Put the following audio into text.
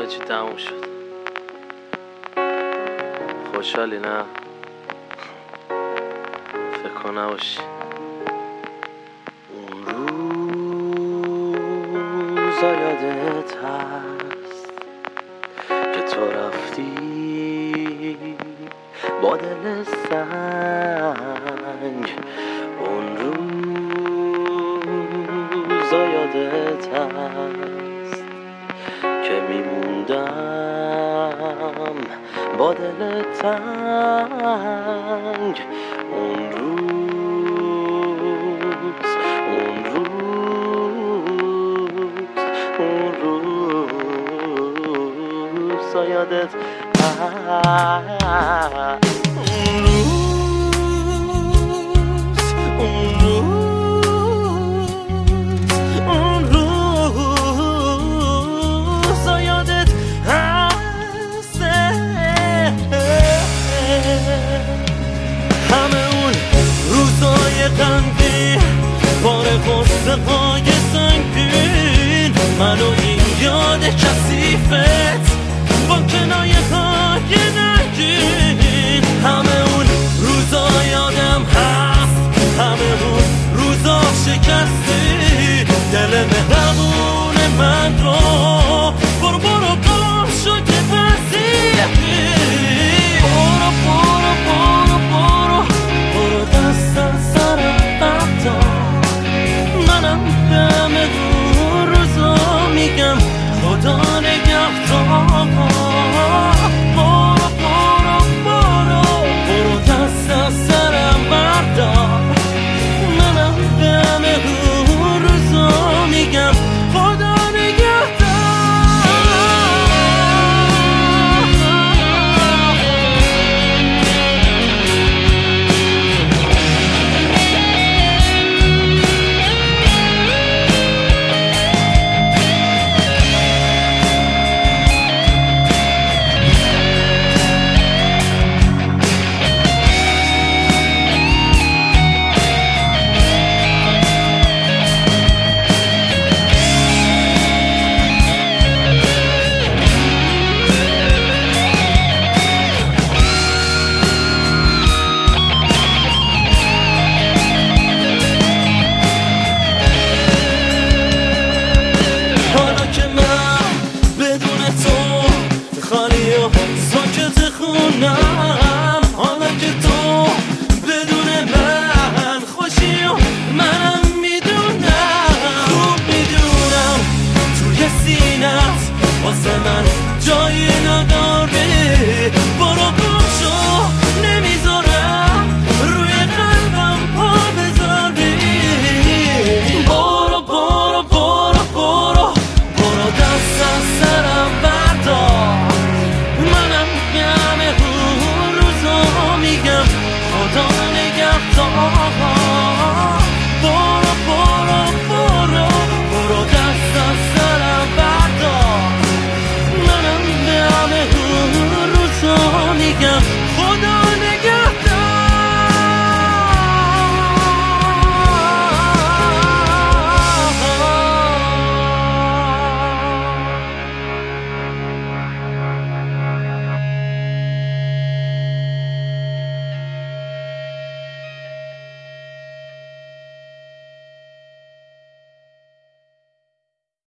همه چی تموم شد. خوشحالی نه؟ فکر کن نباشی. اون روزا یادت هست که تو رفتی با دل سنگ. اون روزا یادت هست که میموندم با دل تنگ. اون روزا یادت هست. غمگین بار غصه های سنگین، منو این یاد کثیفت با کنایه های نگین. همه اون روزا یادم هست، همه اون روزا شکستی دل مهربون من رو. برو برو گم شو که پذیری، برو برو برو برو برو دست از سرم بردار. منم دم اون روزا میگم خدا نگهدار.